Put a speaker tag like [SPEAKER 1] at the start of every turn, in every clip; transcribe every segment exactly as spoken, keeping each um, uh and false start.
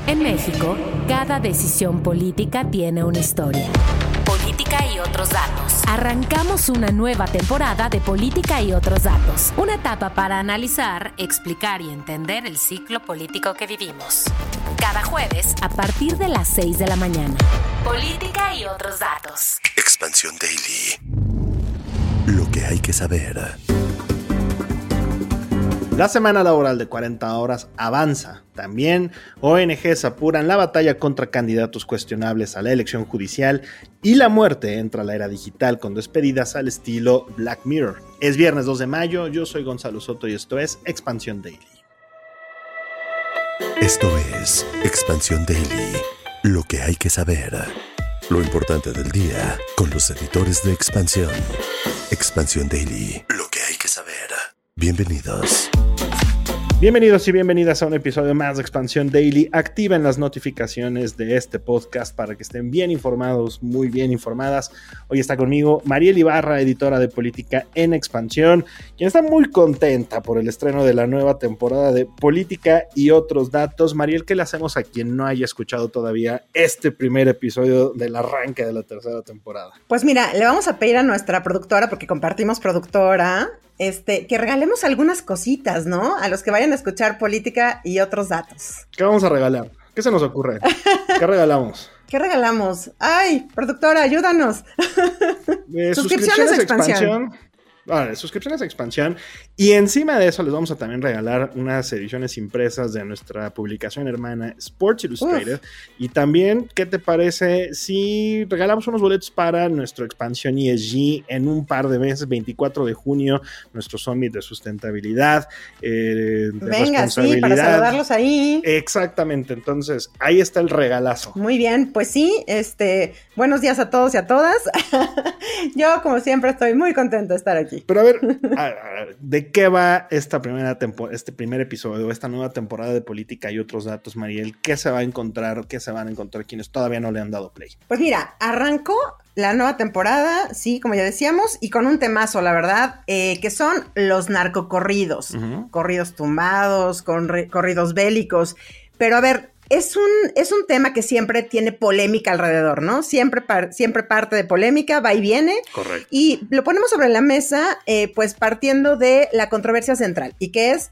[SPEAKER 1] En México, cada decisión política tiene una historia. Política y otros datos. Arrancamos una nueva temporada de Política y otros datos. Una etapa para analizar, explicar y entender el ciclo político que vivimos. Cada jueves, a partir de las seis de la mañana. Política y otros datos.
[SPEAKER 2] Expansión Daily. Lo que hay que saber.
[SPEAKER 3] La semana laboral de cuarenta horas avanza. También O N Ges apuran la batalla contra candidatos cuestionables a la elección judicial y la muerte entra a la era digital con despedidas al estilo Black Mirror. Es viernes dos de mayo, yo soy Gonzalo Soto y esto es Expansión Daily.
[SPEAKER 2] Esto es Expansión Daily. Lo que hay que saber. Lo importante del día con los editores de Expansión. Expansión Daily. Lo que hay que saber. Bienvenidos.
[SPEAKER 3] Bienvenidos y bienvenidas a un episodio más de Expansión Daily. Activen las notificaciones de este podcast para que estén bien informados, muy bien informadas. Hoy está conmigo Mariel Ibarra, editora de Política en Expansión, quien está muy contenta por el estreno de la nueva temporada de Política y otros datos. Mariel, ¿qué le hacemos a quien no haya escuchado todavía este primer episodio del arranque de la tercera temporada?
[SPEAKER 4] Pues mira, le vamos a pedir a nuestra productora, porque compartimos productora, Este, que regalemos algunas cositas, ¿no? A los que vayan a escuchar Política y otros datos.
[SPEAKER 3] ¿Qué vamos a regalar? ¿Qué se nos ocurre? ¿Qué regalamos?
[SPEAKER 4] ¿Qué regalamos? ¡Ay, productora, ayúdanos!
[SPEAKER 3] Eh, suscripciones a Expansión. expansión. Vale, suscripciones a Expansión. Y encima de eso les vamos a también regalar unas ediciones impresas de nuestra publicación hermana Sports Illustrated. Uf. Y también, ¿qué te parece si regalamos unos boletos para nuestro Expansión E S G en un par de meses? veinticuatro de junio, nuestro Summit de Sustentabilidad, eh, de
[SPEAKER 4] Venga,
[SPEAKER 3] responsabilidad.
[SPEAKER 4] Sí, para saludarlos ahí.
[SPEAKER 3] Exactamente, entonces ahí está el regalazo.
[SPEAKER 4] Muy bien, pues sí, este, buenos días a todos y a todas. Yo, como siempre, estoy muy contenta de estar aquí.
[SPEAKER 3] Pero a ver, a, a, ¿de qué va esta primera tempo- este primer episodio, esta nueva temporada de Política y otros datos, Mariel? ¿Qué se va a encontrar? ¿Qué se van a encontrar quienes todavía no le han dado play?
[SPEAKER 4] Pues mira, arrancó la nueva temporada, sí, como ya decíamos, y con un temazo, la verdad, eh, que son los narcocorridos, uh-huh. Corridos tumbados, con re- corridos bélicos. Pero a ver, Es un, es un tema que siempre tiene polémica alrededor, ¿no? Siempre, par, siempre parte de polémica, va y viene.
[SPEAKER 3] Correcto.
[SPEAKER 4] Y lo ponemos sobre la mesa, eh, pues partiendo de la controversia central, y que es,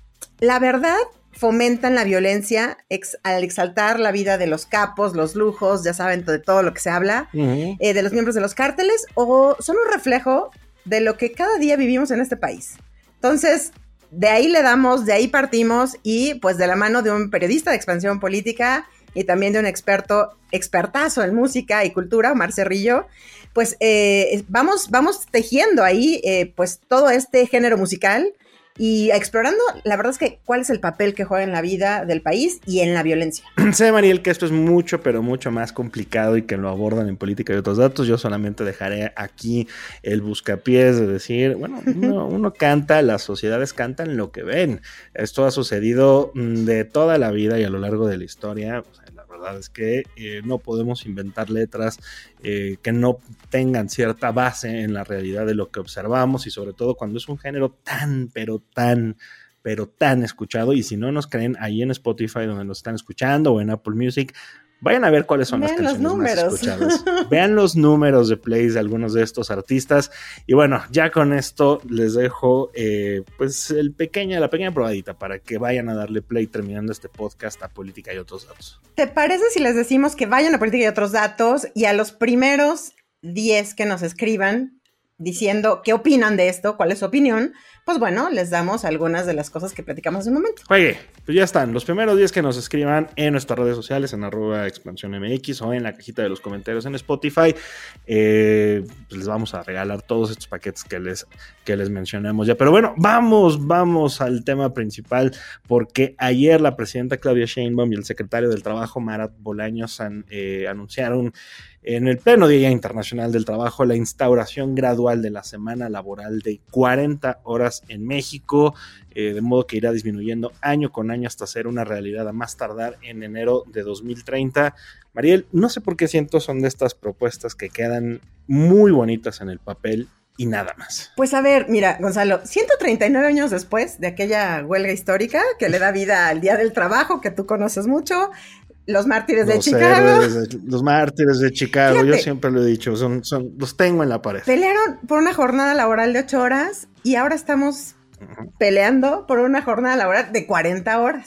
[SPEAKER 4] la verdad, fomentan la violencia ex, al exaltar la vida de los capos, los lujos, ya saben, de todo lo que se habla, uh-huh. eh, de los miembros de los cárteles, o son un reflejo de lo que cada día vivimos en este país. Entonces, de ahí le damos, de ahí partimos, y pues de la mano de un periodista de Expansión Política y también de un experto, expertazo en música y cultura, Omar Cerrillo, pues eh, vamos, vamos tejiendo ahí eh, pues todo este género musical y explorando, la verdad es que cuál es el papel que juega en la vida del país y en la violencia.
[SPEAKER 3] Sé, Mariel, que esto es mucho, pero mucho más complicado y que lo abordan en Política y otros datos. Yo solamente dejaré aquí el buscapiés de decir, bueno, uno, uno canta, las sociedades cantan lo que ven. Esto ha sucedido de toda la vida y a lo largo de la historia. O sea, la verdad es que eh, no podemos inventar letras eh, que no tengan cierta base en la realidad de lo que observamos, y sobre todo cuando es un género tan, pero tan, pero tan escuchado. Y si no nos creen, ahí en Spotify donde nos están escuchando o en Apple Music, vayan a ver cuáles son Vean las canciones más escuchadas. Vean los números de plays de algunos de estos artistas. Y bueno, ya con esto les dejo eh, pues el pequeña, la pequeña probadita para que vayan a darle play terminando este podcast a Política y otros datos.
[SPEAKER 4] ¿Te parece si les decimos que vayan a Política y otros datos y a los primeros diez que nos escriban diciendo qué opinan de esto, cuál es su opinión? Pues bueno, les damos algunas de las cosas que platicamos en un momento.
[SPEAKER 3] Oye, pues ya están. Los primeros diez que nos escriban en nuestras redes sociales, en arroba expansión M X o en la cajita de los comentarios en Spotify, eh, pues les vamos a regalar todos estos paquetes que les, que les mencionamos ya. Pero bueno, vamos, vamos al tema principal, porque ayer la presidenta Claudia Sheinbaum y el secretario del Trabajo, Marat Bolaños, han, eh, anunciaron en el pleno Día Internacional del Trabajo la instauración gradual de la semana laboral de cuarenta horas en México, eh, de modo que irá disminuyendo año con año hasta ser una realidad a más tardar en enero de dos mil treinta. Mariel, no sé por qué siento son de estas propuestas que quedan muy bonitas en el papel y nada más.
[SPEAKER 4] Pues a ver, mira, Gonzalo, ciento treinta y nueve años después de aquella huelga histórica que le da vida al Día del Trabajo, que tú conoces mucho, los mártires de
[SPEAKER 3] los
[SPEAKER 4] Chicago.
[SPEAKER 3] Héroes, los mártires de Chicago,
[SPEAKER 4] Fíjate,
[SPEAKER 3] yo siempre lo he dicho, son, son, los tengo en la pared.
[SPEAKER 4] Pelearon por una jornada laboral de ocho horas y ahora estamos uh-huh. peleando por una jornada laboral de cuarenta horas.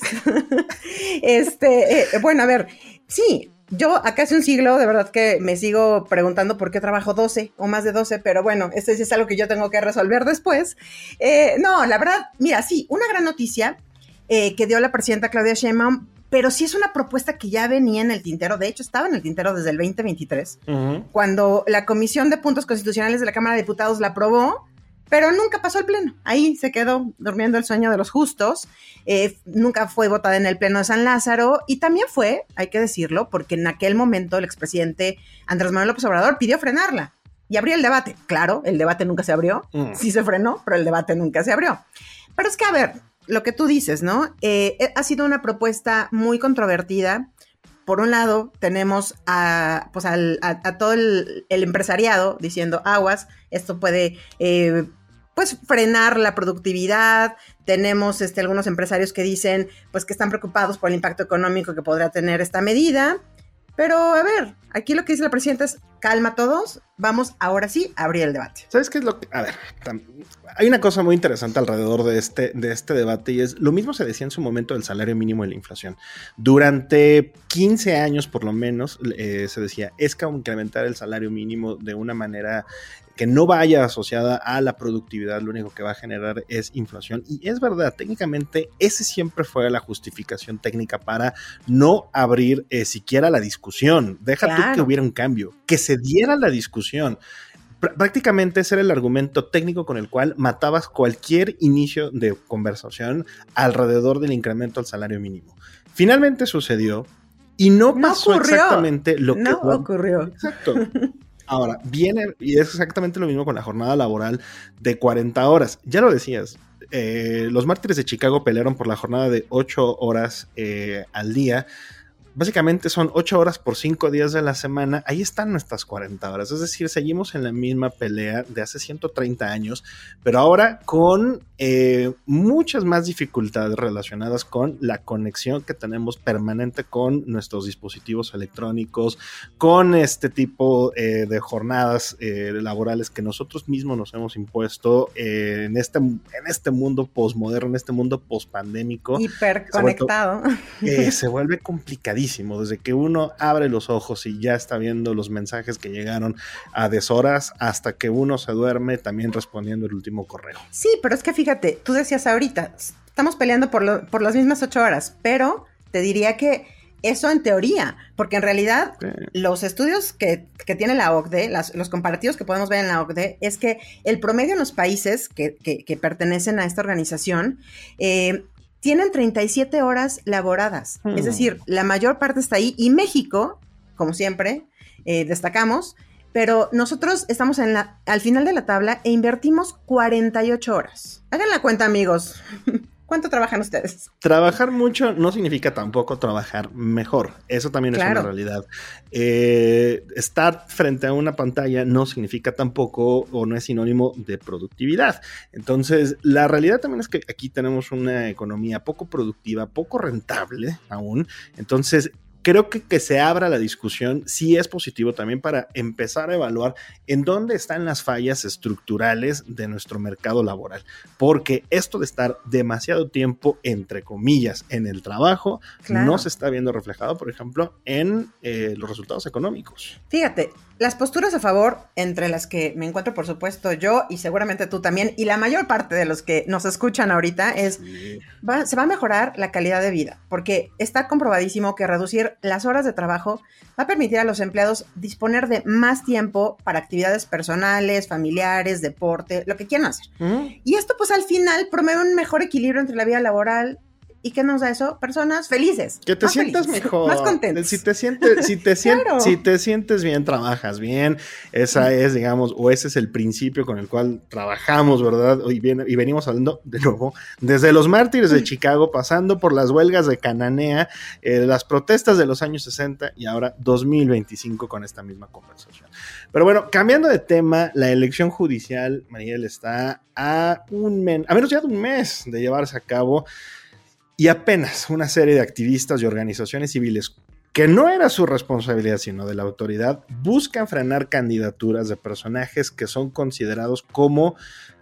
[SPEAKER 4] este, eh, bueno, a ver, sí, yo a casi un siglo de verdad que me sigo preguntando por qué trabajo doce o más de doce, pero bueno, esto es algo que yo tengo que resolver después. Eh, no, la verdad, mira, sí, una gran noticia eh, que dio la presidenta Claudia Sheinbaum, pero sí es una propuesta que ya venía en el tintero, de hecho estaba en el tintero desde el veinte veintitrés, uh-huh. cuando la Comisión de Puntos Constitucionales de la Cámara de Diputados la aprobó, pero nunca pasó al pleno, ahí se quedó durmiendo el sueño de los justos, eh, nunca fue votada en el pleno de San Lázaro, y también fue, hay que decirlo, porque en aquel momento el expresidente Andrés Manuel López Obrador pidió frenarla y abrió el debate. Claro, el debate nunca se abrió, uh-huh. sí se frenó, pero el debate nunca se abrió. Pero es que, a ver, lo que tú dices, ¿no? Eh, ha sido una propuesta muy controvertida. Por un lado, tenemos a, pues al, a, a todo el, el empresariado diciendo, aguas, esto puede eh, pues frenar la productividad. Tenemos este, algunos empresarios que dicen pues que están preocupados por el impacto económico que podrá tener esta medida. Pero, a ver, aquí lo que dice la presidenta es, calma todos, vamos ahora sí a abrir el debate.
[SPEAKER 3] ¿Sabes qué es lo que...? A ver, hay una cosa muy interesante alrededor de este, de este debate y es, lo mismo se decía en su momento del salario mínimo y la inflación. Durante quince años, por lo menos, eh, se decía, es que incrementar el salario mínimo de una manera que no vaya asociada a la productividad, lo único que va a generar es inflación. Y es verdad, técnicamente, ese siempre fue la justificación técnica para no abrir eh, siquiera la discusión. Deja claro. tú que hubiera un cambio, que se diera la discusión. Pr- prácticamente ese era el argumento técnico con el cual matabas cualquier inicio de conversación alrededor del incremento al salario mínimo. Finalmente sucedió y no pasó
[SPEAKER 4] no ocurrió.
[SPEAKER 3] exactamente lo que...
[SPEAKER 4] No ocurrió.
[SPEAKER 3] Exacto. Ahora, viene, y es exactamente lo mismo con la jornada laboral de cuarenta horas. Ya lo decías, eh, los mártires de Chicago pelearon por la jornada de ocho horas eh, al día. Básicamente son ocho horas por cinco días de la semana. Ahí están nuestras cuarenta horas. Es decir, seguimos en la misma pelea de hace ciento treinta años, pero ahora con eh, muchas más dificultades relacionadas con la conexión que tenemos permanente con nuestros dispositivos electrónicos, con este tipo eh, de jornadas eh, laborales que nosotros mismos nos hemos impuesto eh, en, este, en este mundo posmoderno, en este mundo pospandémico.
[SPEAKER 4] Hiperconectado.
[SPEAKER 3] Eh, se vuelve complicadísimo. Desde que uno abre los ojos y ya está viendo los mensajes que llegaron a deshoras hasta que uno se duerme también respondiendo el último correo.
[SPEAKER 4] Sí, pero es que fíjate, tú decías ahorita, estamos peleando por, lo, por las mismas ocho horas, pero te diría que eso en teoría, porque en realidad sí. los estudios que, que tiene la O C D E, las, los comparativos que podemos ver en la O C D E, es que el promedio en los países que, que, que pertenecen a esta organización eh, tienen treinta y siete horas laboradas, hmm. es decir, la mayor parte está ahí, y México, como siempre, eh, destacamos, pero nosotros estamos en la, al final de la tabla e invertimos cuarenta y ocho horas. Hagan la cuenta, amigos. ¿Cuánto trabajan ustedes?
[SPEAKER 3] Trabajar mucho no significa tampoco trabajar mejor. Eso también claro. es una realidad. Eh, estar frente a una pantalla no significa tampoco o no es sinónimo de productividad. Entonces, la realidad también es que aquí tenemos una economía poco productiva, poco rentable aún. Entonces, creo que que se abra la discusión sí es positivo también para empezar a evaluar en dónde están las fallas estructurales de nuestro mercado laboral, porque esto de estar demasiado tiempo, entre comillas, en el trabajo, claro. no se está viendo reflejado, por ejemplo, en eh, los resultados económicos.
[SPEAKER 4] Fíjate, las posturas a favor, entre las que me encuentro, por supuesto, yo y seguramente tú también, y la mayor parte de los que nos escuchan ahorita, es sí. va, se va a mejorar la calidad de vida, porque está comprobadísimo que reducir las horas de trabajo va a permitir a los empleados disponer de más tiempo para actividades personales, familiares, deporte, lo que quieran hacer. Uh-huh. Y esto, pues, al final promueve un mejor equilibrio entre la vida laboral ¿Y qué nos da eso? Personas felices.
[SPEAKER 3] Que te sientas
[SPEAKER 4] felices,
[SPEAKER 3] mejor.
[SPEAKER 4] Más contentos.
[SPEAKER 3] Si te sientes, si te sientes,
[SPEAKER 4] Claro.
[SPEAKER 3] si te sientes bien, trabajas bien. Esa es, digamos, o ese es el principio con el cual trabajamos, ¿verdad? Y, bien, y venimos hablando de nuevo desde los mártires de Chicago, pasando por las huelgas de Cananea, eh, las protestas de los años sesenta y ahora dos mil veinticinco con esta misma conversación. Pero bueno, cambiando de tema, la elección judicial, Mariel, está a un men, a menos ya de un mes de llevarse a cabo. Y apenas una serie de activistas y organizaciones civiles, que no era su responsabilidad sino de la autoridad, buscan frenar candidaturas de personajes que son considerados como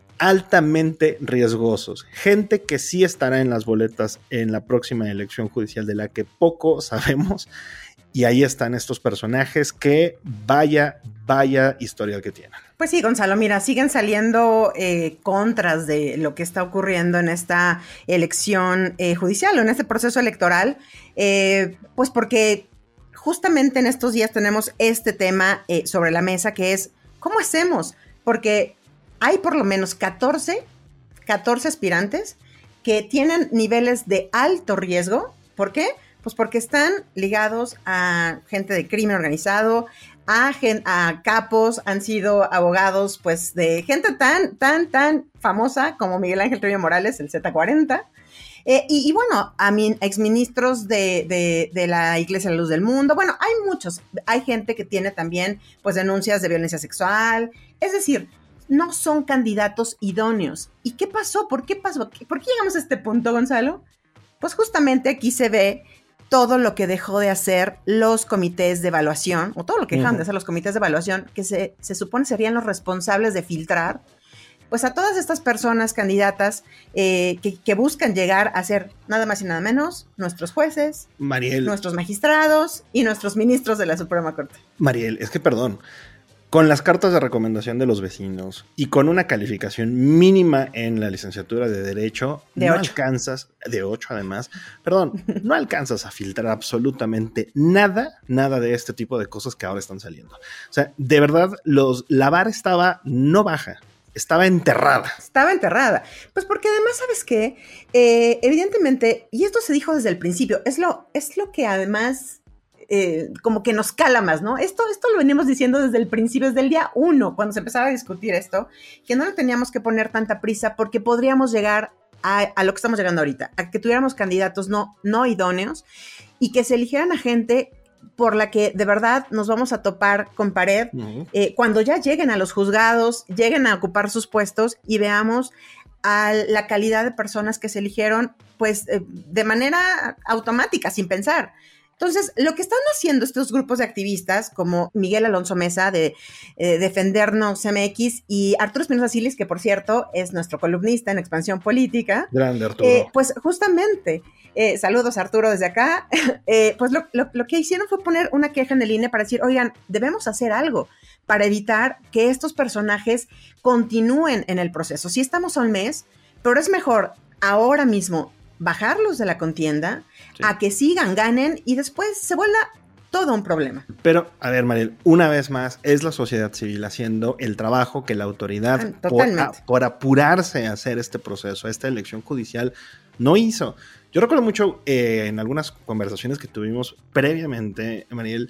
[SPEAKER 3] altamente riesgosos. Gente que sí estará en las boletas en la próxima elección judicial, de la que poco sabemos. Y ahí están estos personajes que vaya, vaya historia que tienen.
[SPEAKER 4] Pues sí, Gonzalo, mira, siguen saliendo eh, contras de lo que está ocurriendo en esta elección eh, judicial o en este proceso electoral, eh, pues porque justamente en estos días tenemos este tema eh, sobre la mesa, que es, ¿cómo hacemos? Porque hay por lo menos catorce, catorce aspirantes que tienen niveles de alto riesgo. ¿Por qué? Pues porque están ligados a gente de crimen organizado, a, gen, a capos, han sido abogados pues de gente tan, tan, tan famosa como Miguel Ángel Treviño Morales, el Z cuarenta, eh, y, y bueno, a mi, exministros de, de, de la Iglesia de la Luz del Mundo. Bueno, hay muchos, hay gente que tiene también pues denuncias de violencia sexual, es decir, no son candidatos idóneos. ¿Y qué pasó? ¿Por qué pasó? ¿Por qué llegamos a este punto, Gonzalo? Pues justamente aquí se ve todo lo que dejó de hacer los comités de evaluación, o todo lo que dejaron uh-huh. de hacer los comités de evaluación, que se, se supone serían los responsables de filtrar, pues a todas estas personas candidatas eh, que, que buscan llegar a ser nada más y nada menos nuestros jueces,
[SPEAKER 3] Mariel,
[SPEAKER 4] nuestros magistrados y nuestros ministros de la Suprema Corte.
[SPEAKER 3] Mariel, es que perdón, con las cartas de recomendación de los vecinos y con una calificación mínima en la licenciatura de Derecho,
[SPEAKER 4] de
[SPEAKER 3] no
[SPEAKER 4] ocho.
[SPEAKER 3] alcanzas, de ocho además, perdón, no alcanzas a filtrar absolutamente nada, nada de este tipo de cosas que ahora están saliendo. O sea, de verdad, los, la vara estaba no baja, estaba enterrada.
[SPEAKER 4] Estaba enterrada. Pues porque además, ¿sabes qué? Eh, evidentemente, y esto se dijo desde el principio, es lo, es lo que además... Eh, como que nos cala más, ¿no? Esto, esto lo venimos diciendo desde el principio, desde el día uno, cuando se empezaba a discutir esto, que no le teníamos que poner tanta prisa porque podríamos llegar a, a lo que estamos llegando ahorita, a que tuviéramos candidatos no, no idóneos y que se eligieran a gente por la que de verdad nos vamos a topar con pared uh-huh. eh, cuando ya lleguen a los juzgados, lleguen a ocupar sus puestos y veamos a la calidad de personas que se eligieron pues eh, de manera automática, sin pensar. Entonces, lo que están haciendo estos grupos de activistas, como Miguel Alonso Mesa de eh, Defendernos M X y Arturo Espinosa Silis, que por cierto es nuestro columnista en Expansión Política.
[SPEAKER 3] Grande, Arturo.
[SPEAKER 4] Eh, pues justamente, eh, saludos Arturo desde acá, eh, pues lo, lo, lo que hicieron fue poner una queja en el I N E para decir, oigan, debemos hacer algo para evitar que estos personajes continúen en el proceso. Sí estamos a un mes, pero es mejor ahora mismo bajarlos de la contienda, sí. a que sigan, ganen y después se vuelva todo un problema.
[SPEAKER 3] Pero, a ver, Mariel, una vez más, es la sociedad civil haciendo el trabajo que la autoridad,
[SPEAKER 4] ah,
[SPEAKER 3] por, a, por apurarse a hacer este proceso, esta elección judicial, no hizo. Yo recuerdo mucho eh, en algunas conversaciones que tuvimos previamente, Mariel,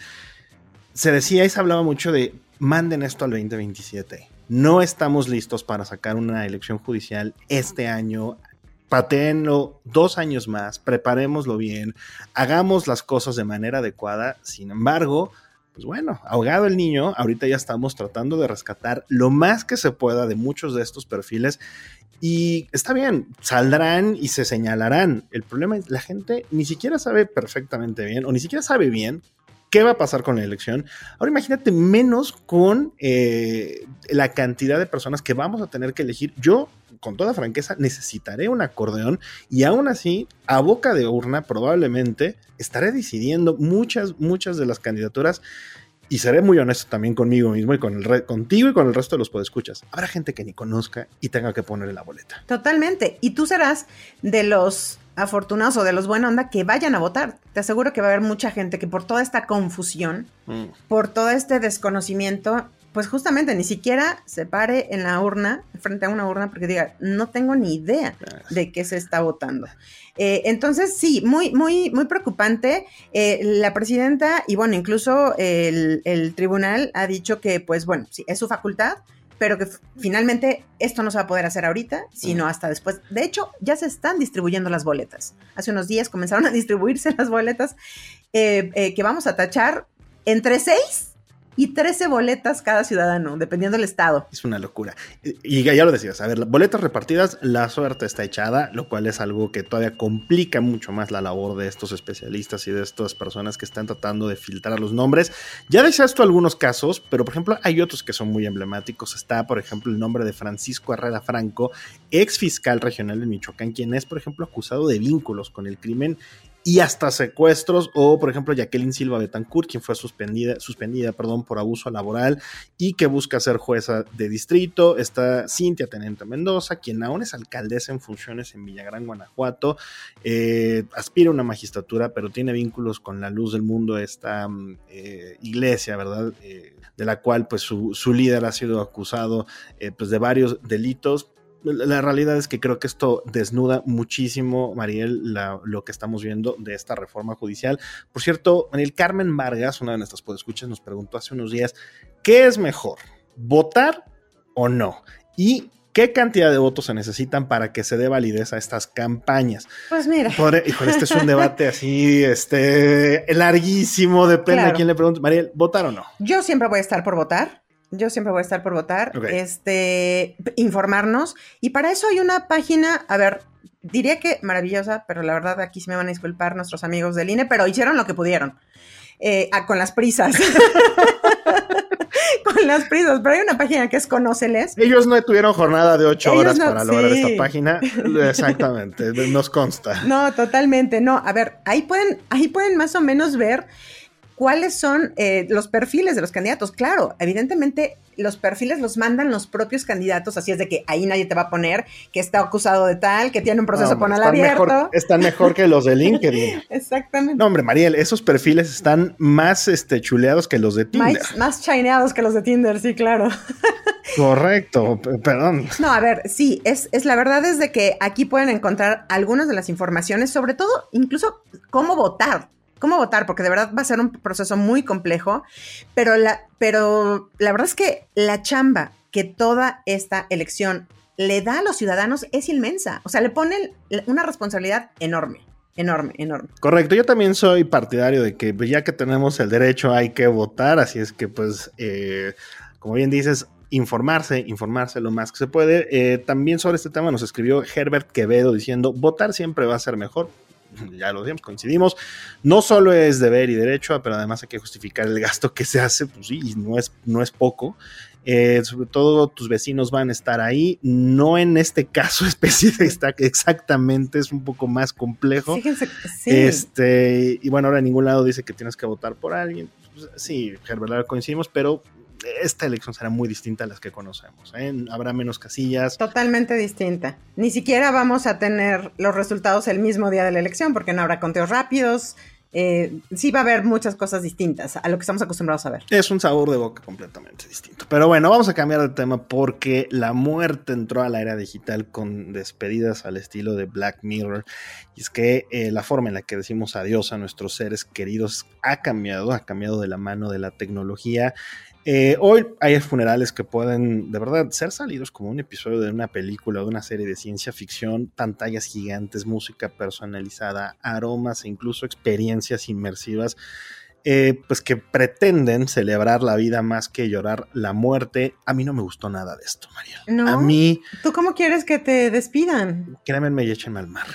[SPEAKER 3] se decía y se hablaba mucho de manden esto al veinte veintisiete. No estamos listos para sacar una elección judicial este año. Patéenlo dos años más, preparémoslo bien, hagamos las cosas de manera adecuada. Sin embargo, pues bueno, ahogado el niño, ahorita ya estamos tratando de rescatar lo más que se pueda de muchos de estos perfiles y está bien, saldrán y se señalarán. El problema es la gente ni siquiera sabe perfectamente bien o ni siquiera sabe bien qué va a pasar con la elección. Ahora imagínate menos con eh, la cantidad de personas que vamos a tener que elegir. Yo, con toda franqueza, necesitaré un acordeón y aún así, a boca de urna, probablemente estaré decidiendo muchas, muchas de las candidaturas y seré muy honesto también conmigo mismo y con el re- contigo y con el resto de los podescuchas. Habrá gente que ni conozca y tenga que ponerle la boleta.
[SPEAKER 4] Totalmente. Y tú serás de los afortunados o de los buena onda que vayan a votar. Te aseguro que va a haber mucha gente que por toda esta confusión, mm. por todo este desconocimiento, pues justamente ni siquiera se pare en la urna, frente a una urna, porque diga, no tengo ni idea de qué se está votando. Eh, entonces, sí, muy, muy, muy preocupante. Eh, la presidenta, y bueno, incluso el, el tribunal ha dicho que, pues bueno, sí, es su facultad, pero que f- finalmente esto no se va a poder hacer ahorita, sino hasta después. De hecho, ya se están distribuyendo las boletas. Hace unos días comenzaron a distribuirse las boletas eh, eh, que vamos a tachar entre seis y trece boletas cada ciudadano, dependiendo del estado.
[SPEAKER 3] Es una locura. Y, y ya lo decías, a ver, boletas repartidas, la suerte está echada, lo cual es algo que todavía complica mucho más la labor de estos especialistas y de estas personas que están tratando de filtrar los nombres. Ya decías tú algunos casos, pero por ejemplo hay otros que son muy emblemáticos. Está, por ejemplo, el nombre de Francisco Herrera Franco, ex fiscal regional de Michoacán, quien es, por ejemplo, acusado de vínculos con el crimen y hasta secuestros, o por ejemplo Jacqueline Silva Betancourt, quien fue suspendida, suspendida perdón, por abuso laboral y que busca ser jueza de distrito. Está Cintia Teniente Mendoza, quien aún es alcaldesa en funciones en Villagrán, Guanajuato, eh, aspira a una magistratura, pero tiene vínculos con la Luz del Mundo, esta eh, iglesia, ¿verdad? Eh, de la cual pues su, su líder ha sido acusado eh, pues, de varios delitos. La realidad es que creo que esto desnuda muchísimo, Mariel, la, lo que estamos viendo de esta reforma judicial. Por cierto, Mariel, Carmen Vargas, una de nuestras podescuchas, nos preguntó hace unos días, ¿qué es mejor, votar o no? Y ¿qué cantidad de votos se necesitan para que se dé validez a estas campañas?
[SPEAKER 4] Pues mira.
[SPEAKER 3] Por, híjole, este es un debate así, este, larguísimo, depende
[SPEAKER 4] Claro.
[SPEAKER 3] a quién le pregunte. Mariel, ¿votar o no?
[SPEAKER 4] Yo siempre voy a estar por votar. Yo siempre voy a estar por votar,
[SPEAKER 3] Ok.
[SPEAKER 4] este, informarnos. Y para eso hay una página, a ver, diría que maravillosa, pero la verdad aquí sí me van a disculpar nuestros amigos del I N E, pero hicieron lo que pudieron. Eh, ah, con las prisas. Con las prisas. Pero hay una página que es Conóceles.
[SPEAKER 3] Ellos no tuvieron jornada de ocho
[SPEAKER 4] Ellos
[SPEAKER 3] horas
[SPEAKER 4] no-
[SPEAKER 3] para lograr
[SPEAKER 4] sí.
[SPEAKER 3] esta página. Exactamente, nos consta.
[SPEAKER 4] No, totalmente, no. A ver, ahí pueden, ahí pueden más o menos ver cuáles son eh, los perfiles de los candidatos. Claro, evidentemente los perfiles los mandan los propios candidatos, así es de que ahí nadie te va a poner que está acusado de tal, que tiene un proceso
[SPEAKER 3] No, hombre,
[SPEAKER 4] penal
[SPEAKER 3] están
[SPEAKER 4] abierto.
[SPEAKER 3] Mejor, están mejor que los de LinkedIn.
[SPEAKER 4] Exactamente.
[SPEAKER 3] No, hombre, Mariel, esos perfiles están más este, chuleados que los de Tinder.
[SPEAKER 4] Más, más chineados que los de Tinder, sí, claro.
[SPEAKER 3] Correcto, p- perdón.
[SPEAKER 4] No, a ver, sí, es, es la verdad es de que aquí pueden encontrar algunas de las informaciones, sobre todo, incluso cómo votar. Cómo votar, porque de verdad va a ser un proceso muy complejo, pero la, pero la verdad es que la chamba que toda esta elección le da a los ciudadanos es inmensa. O sea, le ponen una responsabilidad enorme, enorme, enorme.
[SPEAKER 3] Correcto, yo también soy partidario de que ya que tenemos el derecho hay que votar, así es que pues, eh, como bien dices, informarse, informarse lo más que se puede. Eh, también sobre este tema nos escribió Herbert Quevedo diciendo, votar siempre va a ser mejor. Ya lo decíamos, coincidimos, no solo es deber y derecho, pero además hay que justificar el gasto que se hace, pues sí, y no es, no es poco. Eh, sobre todo tus vecinos van a estar ahí, no en este caso específico exactamente, es un poco más complejo.
[SPEAKER 4] Fíjense, sí.
[SPEAKER 3] Este, y bueno, ahora en ningún lado dice que tienes que votar por alguien. Pues, sí, Herbert, coincidimos, pero esta elección será muy distinta a las que conocemos, ¿eh? Habrá menos casillas.
[SPEAKER 4] Totalmente distinta. Ni siquiera vamos a tener los resultados el mismo día de la elección, porque no habrá conteos rápidos. Eh, sí va a haber muchas cosas distintas a lo que estamos acostumbrados a ver.
[SPEAKER 3] Es un sabor de boca completamente distinto. Pero bueno, vamos a cambiar de tema porque la muerte entró a la era digital con despedidas al estilo de Black Mirror. Y es que eh, la forma en la que decimos adiós a nuestros seres queridos ha cambiado, ha cambiado de la mano de la tecnología. Eh, hoy hay funerales que pueden de verdad ser salidos como un episodio de una película o de una serie de ciencia ficción, pantallas gigantes, música personalizada, aromas e incluso experiencias inmersivas, eh, pues que pretenden celebrar la vida más que llorar la muerte. A mí no me gustó nada de esto, María.
[SPEAKER 4] ¿No?
[SPEAKER 3] A mí,
[SPEAKER 4] ¿Tú cómo quieres que te despidan?
[SPEAKER 3] créanme y échenme al mar.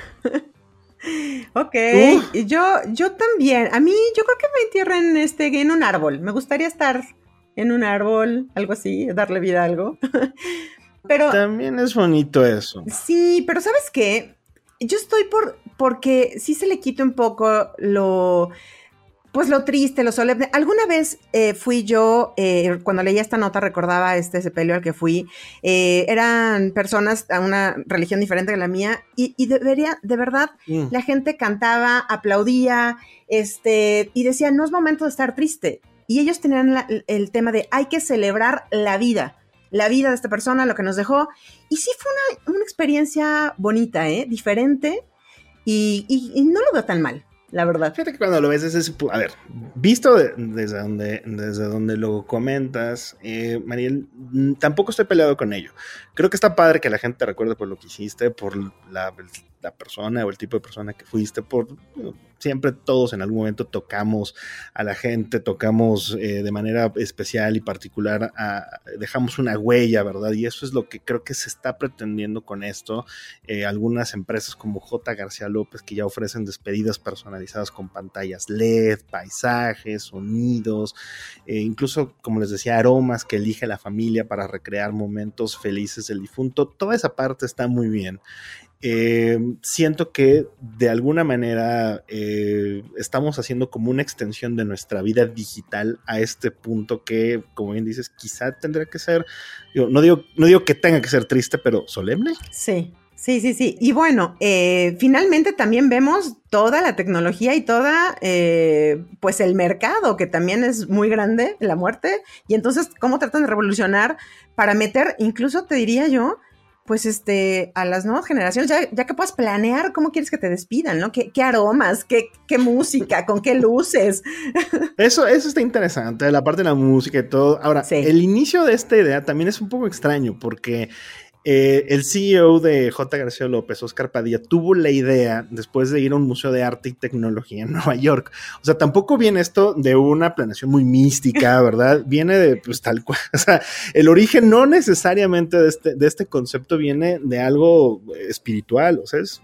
[SPEAKER 4] Ok, uh. yo, yo también. A mí, yo creo que me entierren este, en un árbol. Me gustaría estar en un árbol, algo así, darle vida a algo. Pero
[SPEAKER 3] también es bonito eso.
[SPEAKER 4] Sí, pero ¿sabes qué? Yo estoy por, porque sí se le quita un poco lo, pues lo triste, lo solemne. Alguna vez eh, fui yo, eh, cuando leía esta nota recordaba este sepelio al que fui, eh, eran personas a una religión diferente que la mía y, y debería, de verdad, mm. la gente cantaba, aplaudía, este, y decía, no es momento de estar triste. y ellos tenían la, el tema de hay que celebrar la vida, la vida de esta persona, lo que nos dejó, y sí fue una, una experiencia bonita, ¿eh? Diferente, y, y, y no lo veo tan mal, la verdad.
[SPEAKER 3] Fíjate que cuando lo ves, es ese, a ver, visto de, desde, donde, desde donde lo comentas, eh, Mariel, tampoco estoy peleado con ello. Creo que está padre que la gente te recuerde por lo que hiciste, por la, la persona o el tipo de persona que fuiste, por... Siempre todos en algún momento tocamos a la gente, tocamos eh, de manera especial y particular, a, dejamos una huella, ¿verdad? Y eso es lo que creo que se está pretendiendo con esto. Eh, algunas empresas como J. García López, que ya ofrecen despedidas personalizadas con pantallas L E D, paisajes, sonidos, eh, incluso, como les decía, aromas que elige la familia para recrear momentos felices del difunto. Toda esa parte está muy bien. Eh, siento que de alguna manera eh, estamos haciendo como una extensión de nuestra vida digital a este punto que, como bien dices, quizá tendría que ser, digo, no digo, no digo que tenga que ser triste, pero solemne.
[SPEAKER 4] Sí, sí, sí, sí. Y bueno, eh, finalmente también vemos toda la tecnología y toda, eh, pues el mercado, que también es muy grande, la muerte, y entonces cómo tratan de revolucionar para meter, incluso te diría yo, pues este, a las nuevas generaciones, ya, ya que puedas planear cómo quieres que te despidan, ¿no? ¿Qué, qué aromas, qué, qué música, con qué luces?
[SPEAKER 3] Eso, eso está interesante, la parte de la música y todo. Ahora, sí. El inicio de esta idea también es un poco extraño, porque eh, el C E O de J. García López, Oscar Padilla, tuvo la idea después de ir a un museo de arte y tecnología en Nueva York. O sea, tampoco viene esto de una planeación muy mística, ¿verdad? Viene de, pues, tal cual. O sea, el origen no necesariamente de este, de este concepto viene de algo espiritual. O sea, es,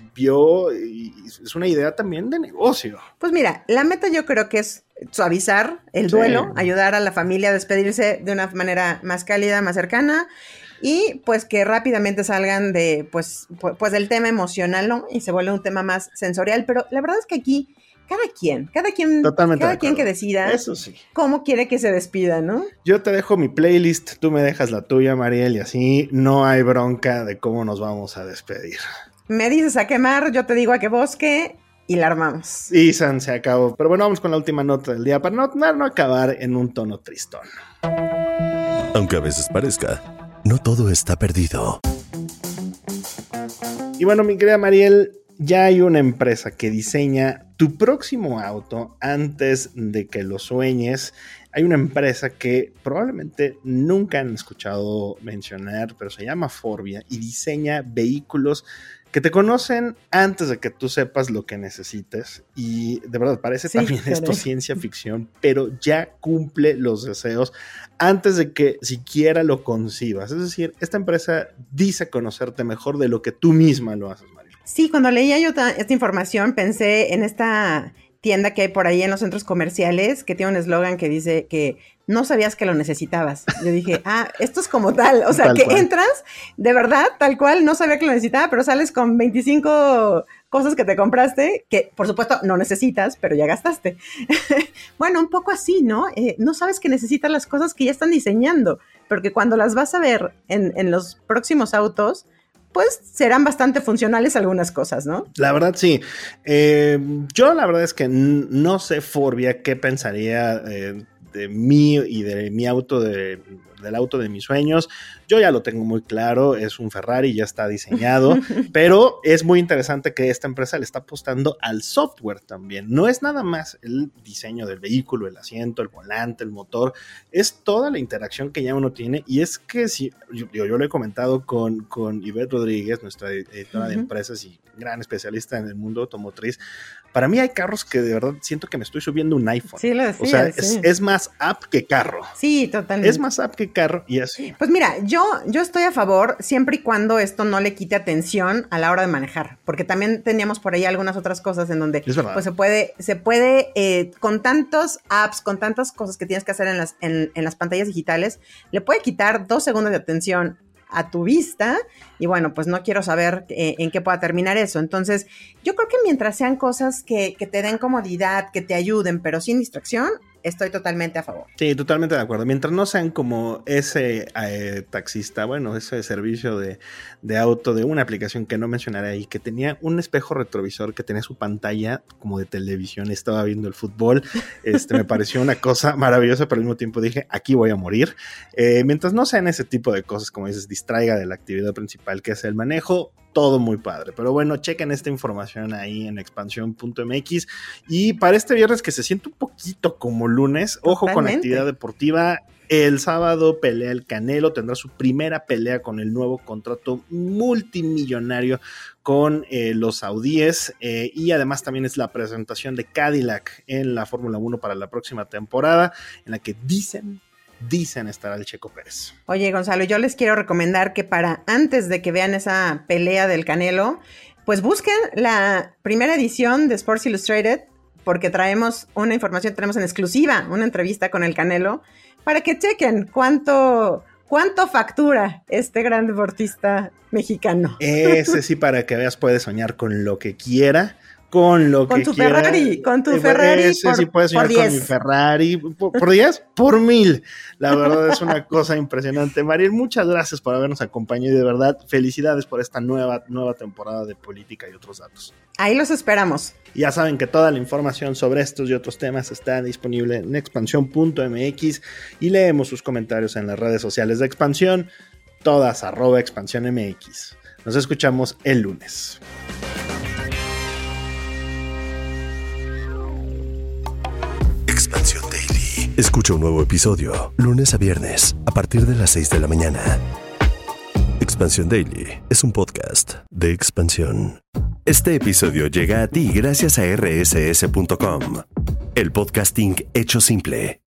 [SPEAKER 3] vio y es una idea también de negocio.
[SPEAKER 4] Pues mira, la meta yo creo que es suavizar el duelo, sí. Ayudar a la familia a despedirse de una manera más cálida, más cercana, y pues que rápidamente salgan de pues, pues del tema emocional, ¿no? Y se vuelve un tema más sensorial, pero la verdad es que aquí cada quien, cada quien,
[SPEAKER 3] Totalmente
[SPEAKER 4] cada quien que decida
[SPEAKER 3] Eso sí.
[SPEAKER 4] cómo quiere que se despida, ¿no?
[SPEAKER 3] Yo te dejo mi playlist, tú me dejas la tuya, Mariel, y así no hay bronca de cómo nos vamos a despedir.
[SPEAKER 4] Me dices a quemar, yo te digo a que bosque y la armamos.
[SPEAKER 3] Y San se acabó. Pero bueno, vamos con la última nota del día para no, no acabar en un tono tristón.
[SPEAKER 2] Aunque a veces parezca, no todo está perdido.
[SPEAKER 3] Y bueno, mi querida Mariel, ya hay una empresa que diseña tu próximo auto antes de que lo sueñes. Hay una empresa que probablemente nunca han escuchado mencionar, pero se llama Forvia y diseña vehículos que te conocen antes de que tú sepas lo que necesites. Y de verdad, parece sí, también esto ciencia ficción, pero ya cumple los deseos antes de que siquiera lo concibas. Es decir, esta empresa dice conocerte mejor de lo que tú misma lo haces, María.
[SPEAKER 4] Sí, cuando leía yo esta información pensé en esta tienda que hay por ahí en los centros comerciales que tiene un eslogan que dice que no sabías que lo necesitabas. Yo dije, ah, esto es como tal, o sea, tal que cual. Entras, de verdad, tal cual, no sabía que lo necesitaba, pero sales con veinticinco cosas que te compraste, que por supuesto no necesitas, pero ya gastaste. Bueno, un poco así, ¿no? Eh, no sabes que necesitas las cosas que ya están diseñando, porque cuando las vas a ver en, en los próximos autos, pues serán bastante funcionales algunas cosas, ¿no?
[SPEAKER 3] La verdad, sí. Eh, yo la verdad es que n- no sé, Forvia, qué pensaría eh, de mí y de mi auto, de, del auto de mis sueños. Yo ya lo tengo muy claro, es un Ferrari, ya está diseñado, pero es muy interesante que esta empresa le está apostando al software también. No es nada más el diseño del vehículo, el asiento, el volante, el motor, es toda la interacción que ya uno tiene. Y es que si, yo, yo lo he comentado con, con Ivette Rodríguez, nuestra editora uh-huh. de empresas y gran especialista en el mundo automotriz, para mí hay carros que de verdad siento que me estoy subiendo un iPhone.
[SPEAKER 4] Sí, lo decía,
[SPEAKER 3] o sea,
[SPEAKER 4] sí.
[SPEAKER 3] es, es más app que carro.
[SPEAKER 4] Sí, totalmente.
[SPEAKER 3] Es más app que carro y así.
[SPEAKER 4] Pues mira, yo, yo estoy a favor siempre y cuando esto no le quite atención a la hora de manejar, porque también teníamos por ahí algunas otras cosas en donde pues se puede, se puede eh, con tantos apps, con tantas cosas que tienes que hacer en las, en, en las pantallas digitales, le puede quitar dos segundos de atención a tu vista y bueno, pues no quiero saber eh, en qué pueda terminar eso. Entonces, yo creo que mientras sean cosas que, que te den comodidad, que te ayuden, pero sin distracción, estoy totalmente a favor.
[SPEAKER 3] Sí, totalmente de acuerdo. Mientras no sean como ese eh, taxista, bueno, ese servicio de, de auto de una aplicación que no mencionaré ahí, que tenía un espejo retrovisor, que tenía su pantalla como de televisión, estaba viendo el fútbol, este, me pareció una cosa maravillosa, pero al mismo tiempo dije, aquí voy a morir. Eh, mientras no sean ese tipo de cosas, como dices, distraiga de la actividad principal que es el manejo, todo muy padre. Pero bueno, chequen esta información ahí en expansión punto m x. Y para este viernes que se siente un poquito como lunes, ojo Totalmente. Con actividad deportiva. El sábado pelea el Canelo, tendrá su primera pelea con el nuevo contrato multimillonario con eh, los saudíes, eh, y además también es la presentación de Cadillac en la Fórmula uno para la próxima temporada, en la que dicen Dicen estará el Checo Pérez.
[SPEAKER 4] Oye, Gonzalo, yo les quiero recomendar que para antes de que vean esa pelea del Canelo, pues busquen la primera edición de Sports Illustrated, porque traemos una información, tenemos en exclusiva una entrevista con el Canelo, para que chequen cuánto, cuánto factura este gran deportista mexicano.
[SPEAKER 3] Ese sí, para que veas, puedes soñar con lo que quiera. Con lo
[SPEAKER 4] con
[SPEAKER 3] que
[SPEAKER 4] tu
[SPEAKER 3] quiera.
[SPEAKER 4] Ferrari, con tu Ferrari.
[SPEAKER 3] Ese sí puedes soñar con mi Ferrari. ¿Por, por diez? Por mil. La verdad es una cosa impresionante. Mariel, muchas gracias por habernos acompañado y de verdad, felicidades por esta nueva, nueva temporada de Política y Otros Datos.
[SPEAKER 4] Ahí los esperamos.
[SPEAKER 3] Ya saben que toda la información sobre estos y otros temas está disponible en expansión punto m x y leemos sus comentarios en las redes sociales de Expansión, todas arroba expansión m x. Nos escuchamos el lunes.
[SPEAKER 2] Expansión Daily. Escucha un nuevo episodio lunes a viernes a partir de las seis de la mañana. Expansión Daily es un podcast de Expansión. Este episodio llega a ti gracias a erre ese ese punto com, el podcasting hecho simple.